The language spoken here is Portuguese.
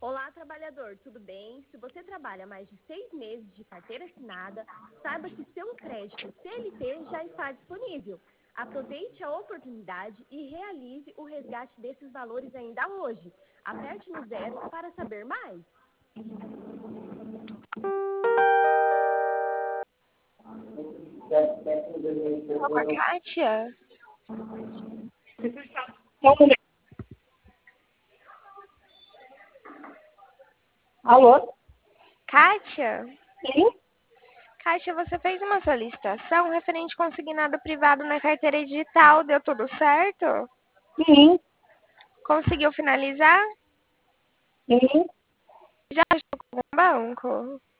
Olá, trabalhador, tudo bem? Se você trabalha mais de 6 meses de carteira assinada, saiba que seu crédito CLT já está disponível. Aproveite a oportunidade e realize o resgate desses valores ainda hoje. Aperte no 0 para saber mais. Fala com a Kátia. Alô? Kátia? Sim? Kátia, você fez uma solicitação referente consignado privado na carteira digital. Deu tudo certo? Sim, Conseguiu finalizar? sim. Já achou com o banco?